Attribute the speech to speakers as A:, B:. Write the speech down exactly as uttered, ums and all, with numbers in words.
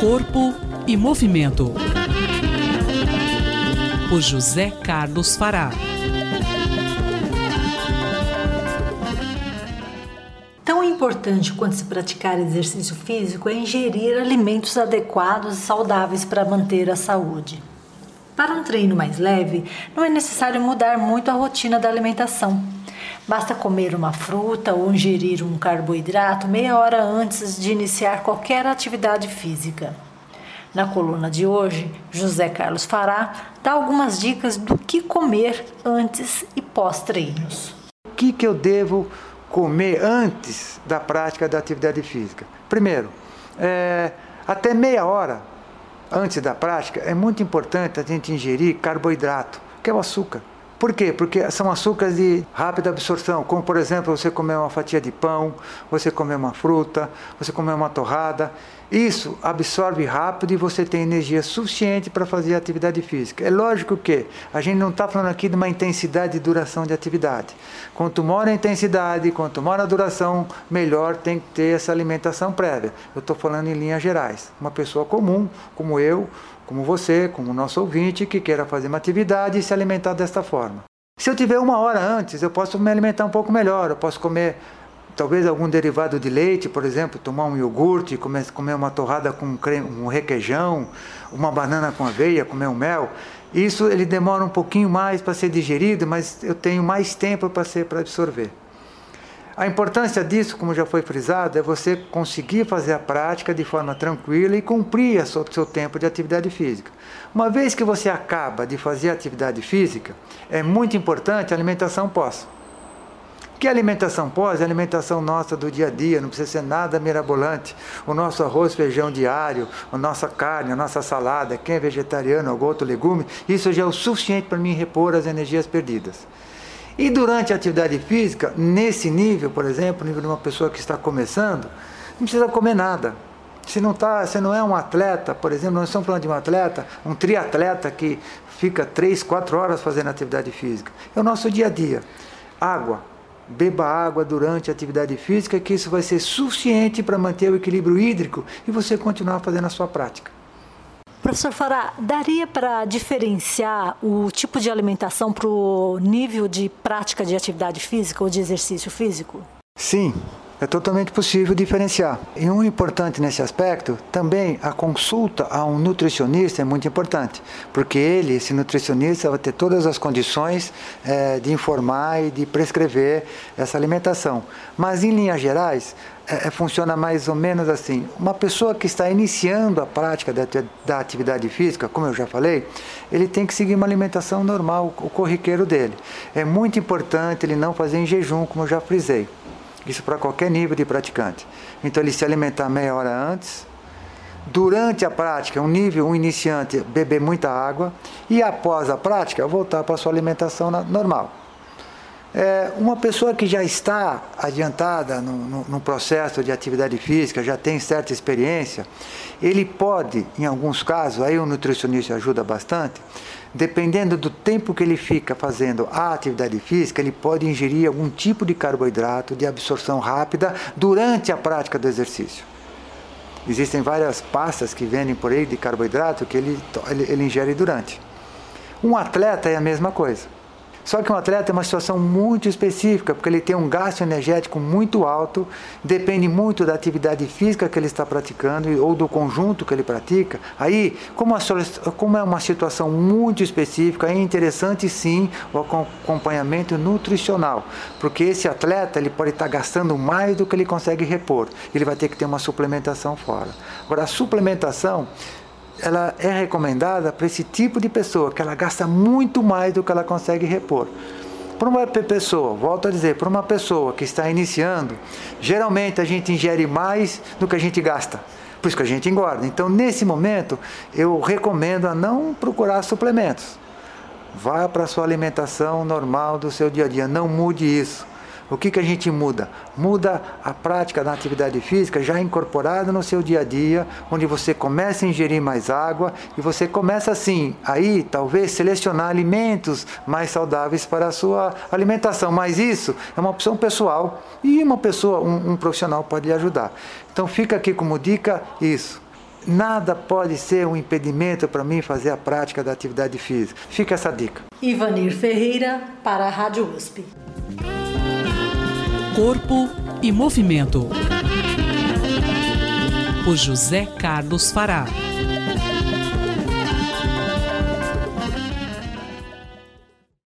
A: Corpo e Movimento, por José Carlos Fará.
B: Tão importante quanto se praticar exercício físico é ingerir alimentos adequados e saudáveis para manter a saúde. Para um treino mais leve, não é necessário mudar muito a rotina da alimentação. Basta comer uma fruta ou ingerir um carboidrato meia hora antes de iniciar qualquer atividade física. Na coluna de hoje, José Carlos Fará dá algumas dicas do que comer antes e pós-treinos.
C: O que, que eu devo comer antes da prática da atividade física? Primeiro, é, até meia hora antes da prática, é muito importante a gente ingerir carboidrato, que é o açúcar. Por quê? Porque são açúcares de rápida absorção, como por exemplo você comer uma fatia de pão, você comer uma fruta, você comer uma torrada. Isso absorve rápido e você tem energia suficiente para fazer a atividade física. É lógico que a gente não está falando aqui de uma intensidade e duração de atividade. Quanto maior a intensidade, quanto maior a duração, melhor tem que ter essa alimentação prévia. Eu estou falando em linhas gerais. Uma pessoa comum, como eu, como você, como o nosso ouvinte, que queira fazer uma atividade e se alimentar desta forma. Se eu tiver uma hora antes, eu posso me alimentar um pouco melhor. Eu posso comer talvez algum derivado de leite, por exemplo, tomar um iogurte, comer, comer uma torrada com creme, um requeijão, uma banana com aveia, comer um mel. Isso ele demora um pouquinho mais para ser digerido, mas eu tenho mais tempo para ser para absorver. A importância disso, como já foi frisado, é você conseguir fazer a prática de forma tranquila e cumprir o seu tempo de atividade física. Uma vez que você acaba de fazer a atividade física, é muito importante a alimentação pós. Que a alimentação pós é a alimentação nossa do dia a dia, não precisa ser nada mirabolante. O nosso arroz, feijão diário, a nossa carne, a nossa salada, quem é vegetariano, algum outro legume, isso já é o suficiente para mim repor as energias perdidas. E durante a atividade física, nesse nível, por exemplo, nível de uma pessoa que está começando, não precisa comer nada. Se não, tá, se não é um atleta, por exemplo, nós estamos falando de um atleta, um triatleta que fica três, quatro horas fazendo atividade física. É o nosso dia a dia. Água. Beba água durante a atividade física, que isso vai ser suficiente para manter o equilíbrio hídrico e você continuar fazendo a sua prática.
B: Professor Fará, daria para diferenciar o tipo de alimentação para o nível de prática de atividade física ou de exercício físico?
C: Sim, é totalmente possível diferenciar. E um importante nesse aspecto, também a consulta a um nutricionista é muito importante, porque ele, esse nutricionista, vai ter todas as condições é, de informar e de prescrever essa alimentação. Mas, em linhas gerais, É, funciona mais ou menos assim. Uma pessoa que está iniciando a prática da, da atividade física, como eu já falei, ele tem que seguir uma alimentação normal, o corriqueiro dele. É muito importante ele não fazer em jejum, como eu já frisei. Isso para qualquer nível de praticante. Então ele se alimentar meia hora antes. Durante a prática, um nível, um iniciante, beber muita água. E após a prática, voltar para a sua alimentação normal. É, uma pessoa que já está adiantada no, no, no processo de atividade física, já tem certa experiência, ele pode, em alguns casos, aí o nutricionista ajuda bastante, dependendo do tempo que ele fica fazendo a atividade física, ele pode ingerir algum tipo de carboidrato de absorção rápida durante a prática do exercício. Existem várias pastas que vendem por aí de carboidrato que ele, ele, ele ingere durante. Um atleta é a mesma coisa. Só que um atleta é uma situação muito específica, porque ele tem um gasto energético muito alto, depende muito da atividade física que ele está praticando ou do conjunto que ele pratica. Aí, como, a, como é uma situação muito específica, é interessante sim o acompanhamento nutricional, porque esse atleta ele pode estar gastando mais do que ele consegue repor, ele vai ter que ter uma suplementação fora. Agora, a suplementação ela é recomendada para esse tipo de pessoa, que ela gasta muito mais do que ela consegue repor. Para uma pessoa, volto a dizer, para uma pessoa que está iniciando, geralmente a gente ingere mais do que a gente gasta, por isso que a gente engorda. Então, nesse momento, eu recomendo a não procurar suplementos. Vá para a sua alimentação normal do seu dia a dia, não mude isso. O que, que a gente muda? Muda a prática da atividade física já incorporada no seu dia a dia, onde você começa a ingerir mais água e você começa assim, aí talvez selecionar alimentos mais saudáveis para a sua alimentação. Mas isso é uma opção pessoal e uma pessoa, um, um profissional pode lhe ajudar. Então fica aqui como dica isso. nada pode ser um impedimento para mim fazer a prática da atividade física. Fica essa dica.
B: Ivanir Ferreira, para a Rádio U S P.
A: Corpo e Movimento, por José Carlos Fará.